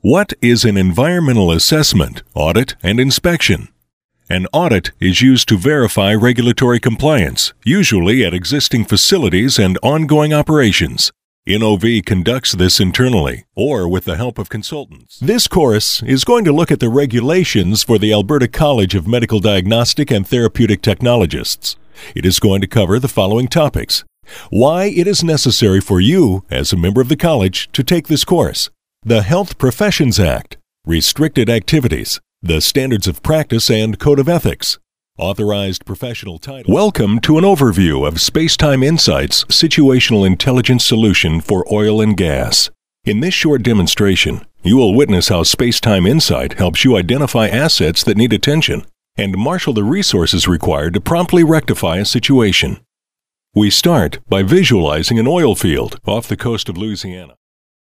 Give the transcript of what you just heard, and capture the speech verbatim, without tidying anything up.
What is an environmental assessment, audit, and inspection? An audit is used to verify regulatory compliance, usually at existing facilities and ongoing operations. N O V conducts this internally or with the help of consultants. This course is going to look at the regulations for the Alberta College of Medical Diagnostic and Therapeutic Technologists. It is going to cover the following topics: why it is necessary for you, as a member of the college, to take this course, the Health Professions Act, restricted activities, the standards of practice and code of ethics, authorized professional title. Welcome to an overview of Spacetime Insights Situational Intelligence Solution for Oil and Gas. In this short demonstration, you will witness how Spacetime Insight helps you identify assets that need attention and marshal the resources required to promptly rectify a situation. We start by visualizing an oil field off the coast of Louisiana.